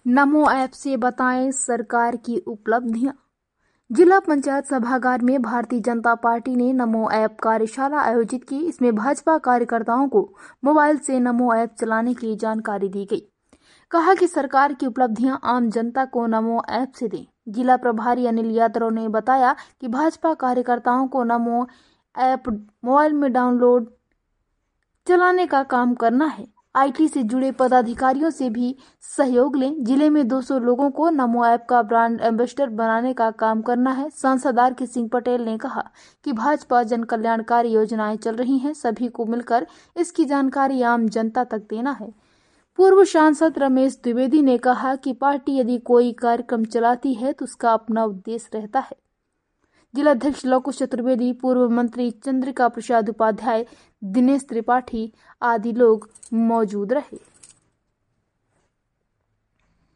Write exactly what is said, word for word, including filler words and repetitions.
नमो app से बताएं सरकार की उपलब्धियां। जिला पंचायत सभागार में भारतीय जनता पार्टी ने नमो ऐप कार्यशाला आयोजित की। इसमें भाजपा कार्यकर्ताओं को मोबाइल से नमो ऐप चलाने की जानकारी दी गई। कहा कि सरकार की उपलब्धियां आम जनता को नमो ऐप से दें। जिला प्रभारी अनिल यादव ने बताया कि भाजपा कार्यकर्ताओं को नमो ऐप मोबाइल में डाउनलोड चलाने का काम करना है। आईटी से जुड़े पदाधिकारियों से भी सहयोग लें। जिले में दो सौ लोगों को नमो ऐप का ब्रांड एम्बेसडर बनाने का काम करना है। सांसद आर के सिंह पटेल ने कहा कि भाजपा जन कल्याणकारी योजनाएं चल रही हैं, सभी को मिलकर इसकी जानकारी आम जनता तक देना है। पूर्व सांसद रमेश द्विवेदी ने कहा कि पार्टी यदि कोई कार्यक्रम चलाती है तो उसका अपना उद्देश्य रहता है। जिलाध्यक्ष लवकुश चतुर्वेदी, पूर्व मंत्री चंद्रिका प्रसाद उपाध्याय, दिनेश त्रिपाठी आदि लोग मौजूद रहे।